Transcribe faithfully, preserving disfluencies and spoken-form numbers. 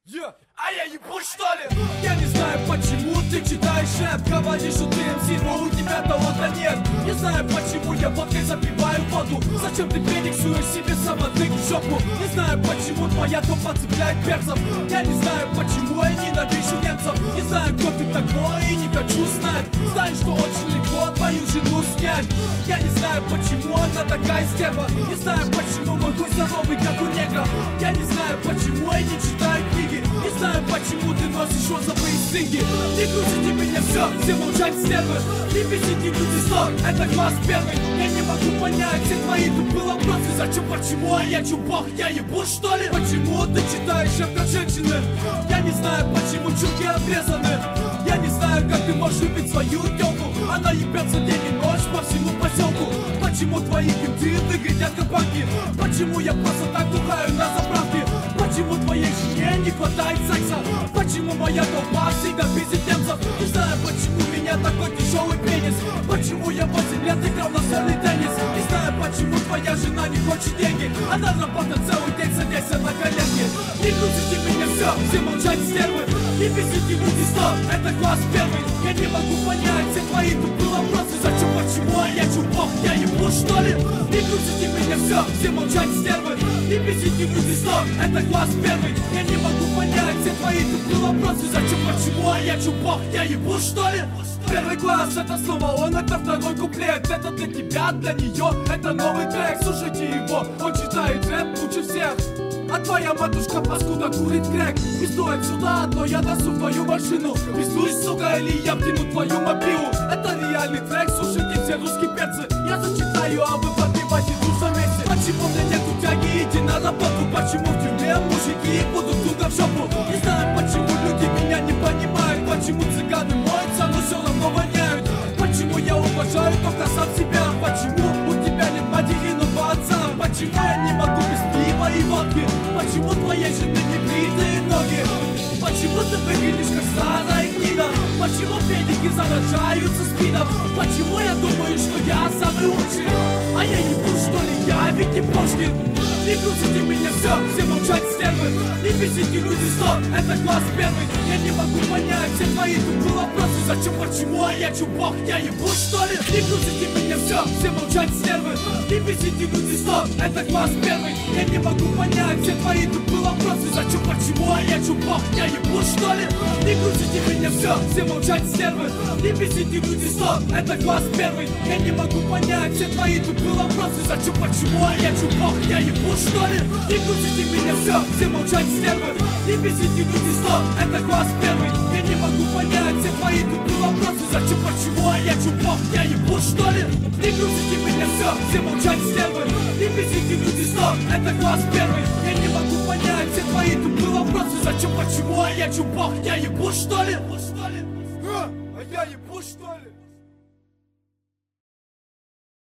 Yeah. А я ебу, что ли? Я не знаю, почему ты читаешь рэп, говоришь, что ты эм си, но у тебя таланта нет. Не знаю, почему я водкой запиваю воду. Зачем ты перексуешь себе самотык в жопу? Не знаю, почему твоя топа цепляет перцев. Я не знаю, почему я ненавижу немцев. Не знаю, кто ты такой и не хочу знать. Знаю, что очень легко твою жену снять. Я не знаю, почему она такая стерва. Не знаю, почему мой хуй здоровый, как у негров. Я не знаю, почему я не читаю книги. Не знаю, почему ты носишь розовые стынги. Не крутите меня все, все молчать стервы. Не бесите люди слов, это класс первый. Я не могу понять все твои тупые вопросы. Зачем, почему, а я чубок, я ебу, что ли? Почему ты читаешь рэп как женщины? Я не знаю, почему чулки обрезаны. Я не знаю, как ты можешь любить свою тёлку. Она ебется день и ночь по всему поселку. Почему твои кенты выглядят как банки? Почему я просто так бухаю на заправке? Почему твоей жене не хватает секса? Почему моя толпа всегда бесит немцев? Не знаю, почему у меня такой тяжелый пенис. Почему я восемь лет играл на сольный теннис? Не знаю, почему твоя жена не хочет деньги. Она работает целый день, садясь на коленки. Не крутите меня все, все молчать стервы. Не бесите люди стоп, это класс первый. Я не могу понять все твои тупые вопросы. Зачем, почему, а я чубок, я ебу, что ли? Не крутите меня все, все молчать стервы. Не бесите люди стоп, это класс первый. Я не могу понять все твои тупые вопросы. Зачем, почему, а я чубок, я ебу, что ли? Первый класс, это снова он, это второй куплет. Это для тебя, для нее, это новый трек. Слушайте его, он читает рэп лучше всех. А твоя матушка паскуда курит крэк. Пиздуй отсюда, а то я носу твою машину. Пиздуй, сука, или я втяну твою мобилу. Это реальный трек, слушайте все русские перцы. Я зачитаю, а вы подпевайте душ за месяц. Почему мне нету тяги, иди на работу. Почему в тюрьме мужики будут туго в жопу? Не знаю, почему люди меня не понимают. Почему цыганы моются, но все равно воняют. Почему я уважаю только сам себя. Почему у тебя нет материного отца. Почему я не могу без пива и водки. Почему твоей жены не бритые ноги? Почему ты выглядишь как старая книга? Почему педики заражаются спидом? Почему я думаю, что я самый лучший? А я ебу, что ли, я ведь не Пушкин. Не крутите меня все, все молчать стервы. Не бесите люди стоп, это класс первый. Я не могу понять все твои тупые вопросы. Зачем, почему, а я чубок, я ебу, что ли? Не крутите меня все, все молчать стервы. Не бесите люди стоп, это класс первый. Я не могу понять все твои тупые вопросы. Зачем, почему, а я чубок, я ебу, что ли? Не крутите меня все, все молчать стервы. Не бесите люди стоп, это класс первый. Я не могу понять все твои тупые вопросы. Зачем, почему, а я чубок, я ебу, что ли? Не крутите меня все, все молчать стервы. Не бесите люди стоп, это класс первый. Я не могу понять все твои тупые вопросы. Зачем, почему, а я чубок, я ебу, что ли? Не крутите меня все, все молчать стервы. Не бесите люди стоп, это класс первый. Я не могу понять все твои тупые вопросы. Зачем, почему, а я чубок, я ебу, что ли? А я ебу, что ли?